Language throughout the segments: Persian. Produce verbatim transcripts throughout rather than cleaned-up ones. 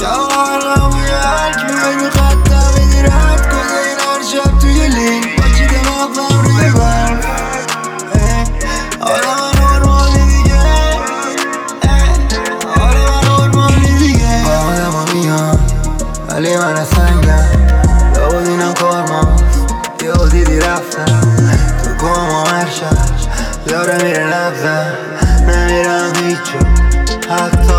شبانم روی هرک میای رو خطم میدی رد کنه این هر شب توی لینک با چی دماغم روی برف حالا من نورمالی دیگه حالا من نورمالی دیگه با آدم ها میان ولی من سنگم لابد اینم کارماست یهو دیدی رفتم تو گم و هر شب داره میره نبزم نمیرم هیچو حتی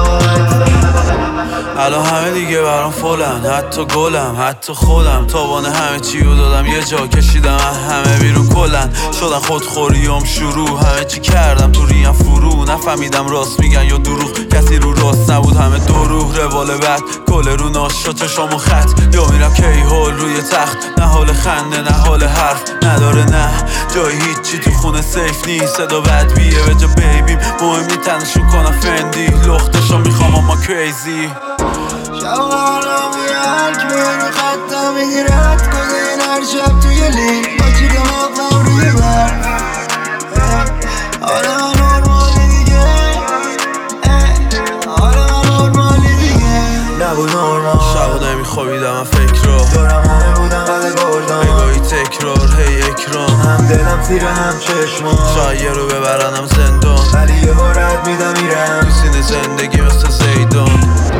الان همه دیگه برام فلن، حتی گلم حتی خودم تابانه همه چیو دادم یه جا کشیدم همه بیرون کلن شدن خودخوریام شروع همه چی کردم تو ریم فرو نفهمیدم راست میگن یا دروغ کسی رو راست نبود همه دروغ روال بد کل رو ناش و چشام و خط یا میرم کی هول روی تخت نه حال خنده نه حال حرف نداره نه جای هیچی تو خونه سیف نیست صدا بد بیه به جا بیبیم مهمی تنشون کنم فندی لختشو میخوام اما کریزی شبانم روی هرک میای رو خطم میدی رد کنه این هر شب توی لینک با چی دماغم روی برف حالا من نورمالی دیگه حالا من نورمالی دیگه نبود نورمال شبا نمیخوابیدم من فکر رو دورم همه بودن قد گردم نگاهی تکرار هی اکران هم دلم زیر هم چشمان شاید یه رو ببرنم زندان ولی یه رد میدم میرم تو سینه زندگی مثل زیدان